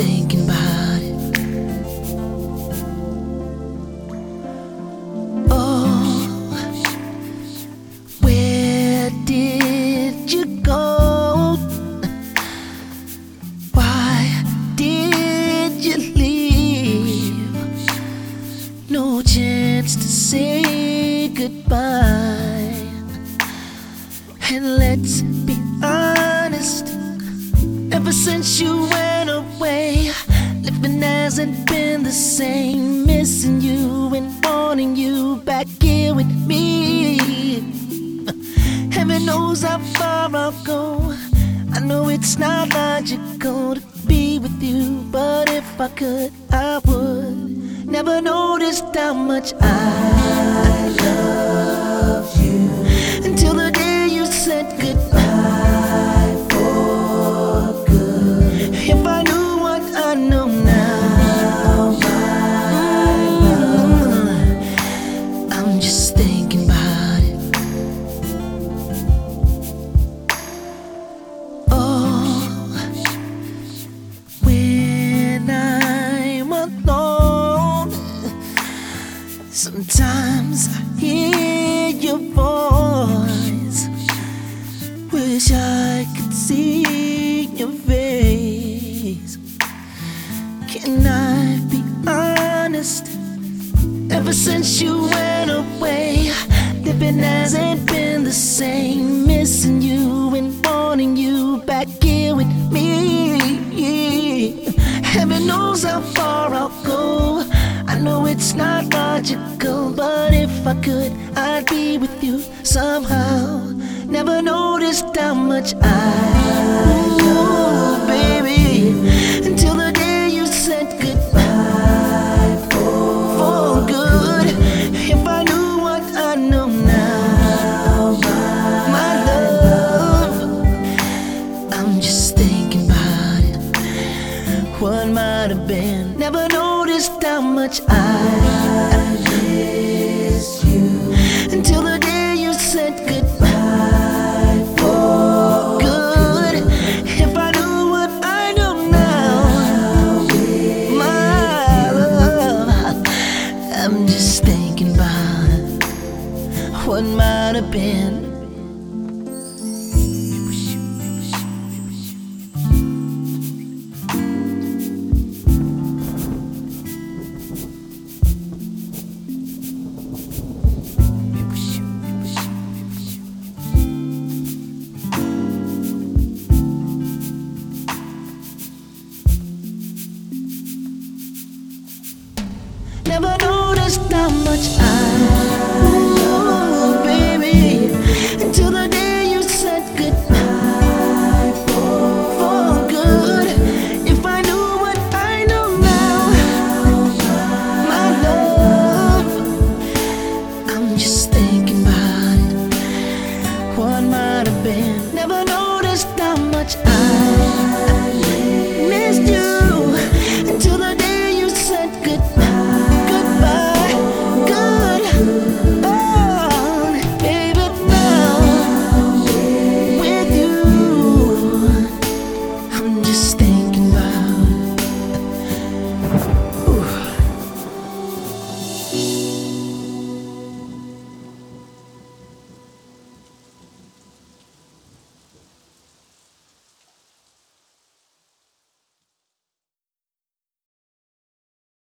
thinking about it. Oh, where did you go? Why did you leave? No chance to say goodbye. And let's be honest, ever since you went away, living hasn't been the same. Missing you and wanting you back here with me. Heaven knows how far I'll go. I know it's not logical to be with you, but if I could, I would. Never noticed how much I loved you until the day you said goodbye for good. If I knew what I know now, my love, I'm just thinking about it. Oh, when I'm alone, sometimes I hear your voice. Wish I could see your face. Can I be honest? Ever since you went away, living hasn't been the same. Missing you and wanting you back here with me. Heaven knows how far I'll go. I know it's not logical, but if I could, I'd be with you somehow. Never noticed how much I love, baby, until the day you said goodbye for good. If I knew what I know now, my love, I'm just thinking about it. What might have been. Never noticed how much I miss you until the day you said goodbye for good. If I knew what I know now, my love, I'm just thinking about what might have been. Never noticed how much